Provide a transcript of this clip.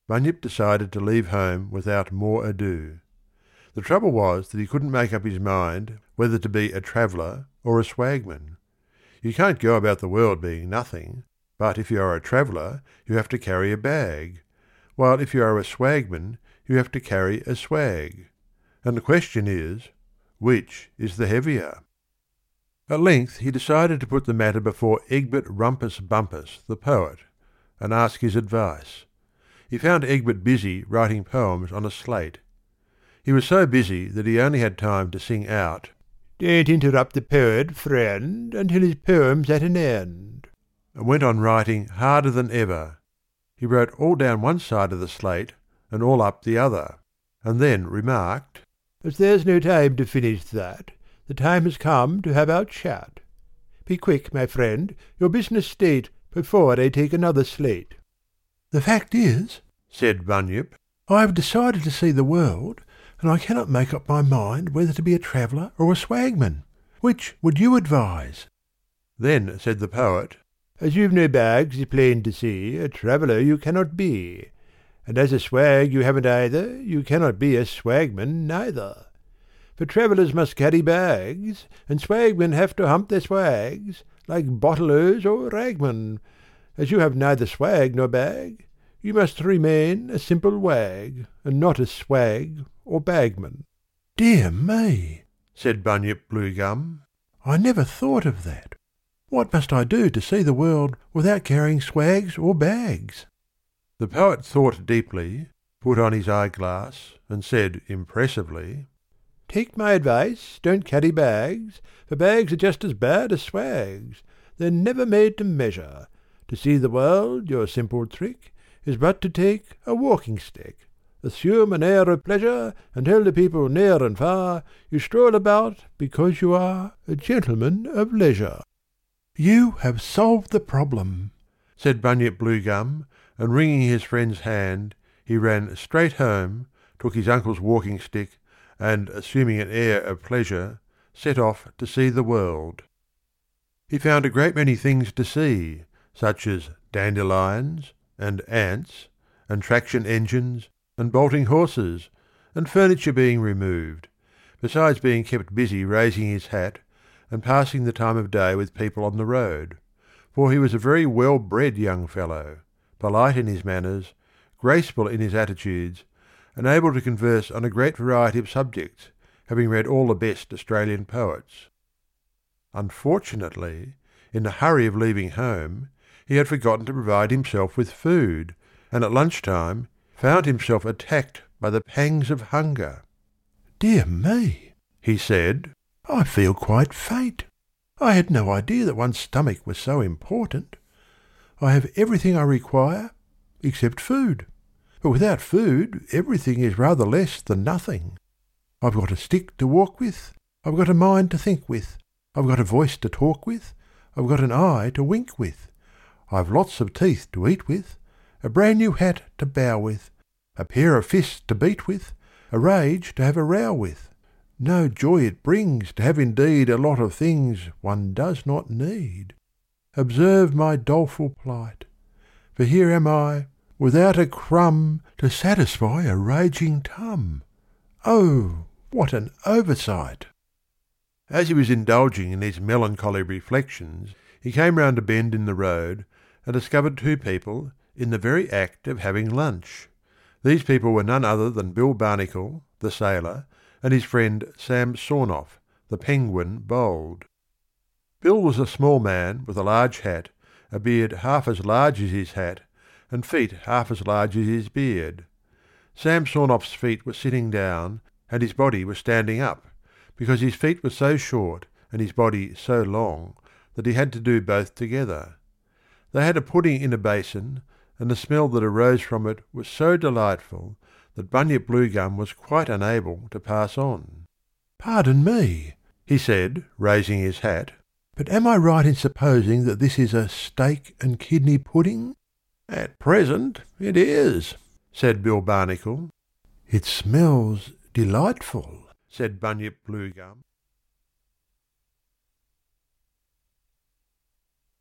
Bunyip decided to leave home without more ado. The trouble was that he couldn't make up his mind whether to be a traveller or a swagman. You can't go about the world being nothing, but if you are a traveller you have to carry a bag, while if you are a swagman you have to carry a swag. And the question is, which is the heavier? At length he decided to put the matter before Egbert Rumpus Bumpus, the poet, and ask his advice. He found Egbert busy writing poems on a slate. He was so busy that he only had time to sing out, "Don't interrupt the poet, friend, until his poem's at an end," and went on writing harder than ever. He wrote all down one side of the slate and all up the other, and then remarked, "As there's no time to finish that, the time has come to have our chat. Be quick, my friend, your business state, before I take another slate." "The fact is," said Bunyip, "I have decided to see the world, and I cannot make up my mind whether to be a traveller or a swagman. Which would you advise?" Then said the poet, "As you've no bags, it's plain to see, a traveller you cannot be. And as a swag you haven't either, you cannot be a swagman neither. For travellers must carry bags, and swagmen have to hump their swags, like bottlers or ragmen. As you have neither swag nor bag, you must remain a simple wag, and not a swag or bagman." "Dear me," said Bunyip Bluegum, "I never thought of that. What must I do to see the world without carrying swags or bags?" The poet thought deeply, put on his eyeglass, and said impressively, "Take my advice, don't carry bags, for bags are just as bad as swags. They're never made to measure. To see the world, your simple trick is but to take a walking stick. Assume an air of pleasure, and tell the people near and far you stroll about because you are a gentleman of leisure." "You have solved the problem," said Bunyip Bluegum, and wringing his friend's hand, he ran straight home, took his uncle's walking stick, and, assuming an air of pleasure, set off to see the world. He found a great many things to see, such as dandelions, and ants, and traction engines, and bolting horses, and furniture being removed, besides being kept busy raising his hat, and passing the time of day with people on the road, for he was a very well-bred young fellow, polite in his manners, graceful in his attitudes, and able to converse on a great variety of subjects, having read all the best Australian poets. Unfortunately, in the hurry of leaving home, he had forgotten to provide himself with food, and at lunch-time found himself attacked by the pangs of hunger. "Dear me," he said, "I feel quite faint. I had no idea that one's stomach was so important. I have everything I require except food, but without food everything is rather less than nothing. I've got a stick to walk with, I've got a mind to think with, I've got a voice to talk with, I've got an eye to wink with, I've lots of teeth to eat with, a brand new hat to bow with, a pair of fists to beat with, a rage to have a row with. No joy it brings to have indeed a lot of things one does not need. Observe my doleful plight, for here am I, without a crumb to satisfy a raging tum. Oh, what an oversight!" As he was indulging in these melancholy reflections, he came round a bend in the road and discovered two people in the very act of having lunch. These people were none other than Bill Barnacle, the sailor, and his friend Sam Sornoff, the penguin bold. Bill was a small man with a large hat, a beard half as large as his hat, and feet half as large as his beard. Sam Sornoff's feet were sitting down, and his body was standing up, because his feet were so short and his body so long that he had to do both together. They had a pudding in a basin, and the smell that arose from it was so delightful that Bunyip Bluegum was quite unable to pass on. "Pardon me," he said, raising his hat, "but am I right in supposing that this is a steak and kidney pudding?" "At present it is," said Bill Barnacle. "It smells delightful," said Bunyip Bluegum.